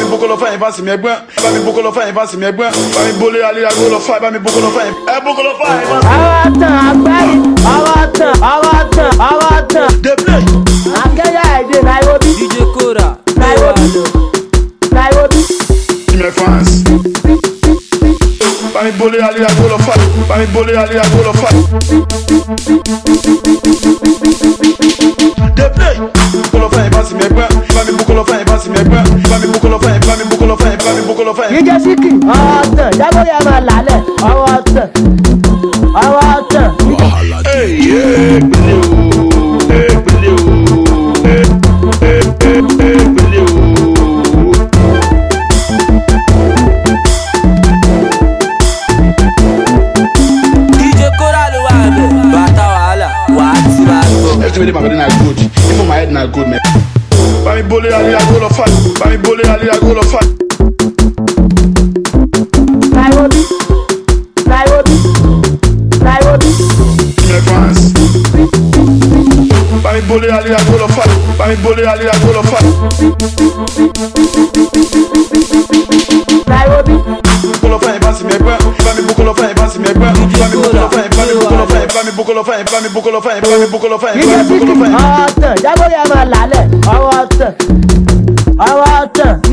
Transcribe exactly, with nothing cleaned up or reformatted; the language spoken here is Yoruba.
boko lo fa invasi mi ẹ̀gbọ́n. Bá mi boko lo fa invasi mi ẹ̀gbọ́n. Bá mi bolé alẹ́ ago lo fa. Bá mi boko lo fa invasi. Ẹ boko lo fa invasi. Àwa tán àgbáyé, àwa tán, àwa tán, àwa tán. Dey play. Akẹ́yà èdè Nairobi. D J Kora. Nairobi. Nairobi. My fans. Bá mi bolé alẹ́ ago lo fa. Bá mi bolé alẹ́ ago lo fa. Dey play. Boko lo fa invasi mi ẹ̀gbọ́n. Bá mi boko lo fa invasi mi ẹ̀gbọ́n. Bá mi boko lo fa invasi. Bá mi boko lo fa invasi. Bá mi boko lo fa invasi. D J Siki. Ọwọ́ tán, jábọ̀ yà máa lálẹ̀. Ọwọ́ tán. Ọwọ́ tán. Hey, yeah, gbélé o. Hey, gbélé o. Hey, hey, hey, hey, gbélé o. D J Kora ló wà bẹ̀. Bàtà wàhálà wà á ti máa gbọ́. Everything with my body na good. Even my head na good, man. Bá mi bolé alẹ́ ago lo fa. Bá mi bolé alẹ́ ago lo fa. Nairobi. Nairobi. Nairobi. My fans. Bá mi bolé alẹ́ ago lo fa. Bá mi bolé alẹ́ ago lo fa. Nairobi. Boko lo fa invasi mi ẹ̀gbọ́n. Bá mi boko lo fa invasi mi ẹ̀gbọ́n. Bá mi boko lo fa invasi. Bá mi boko lo fa invasi. Bá mi boko lo fa invasi. Bá mi boko lo fa invasi. Bá mi boko lo fa D invasi. J Bá mi boko Siki. lo fa invasi. Ọwọ́ tán, jábọ̀ yà máa lálẹ̀. Ọwọ́ tán. Ọwọ́ tán.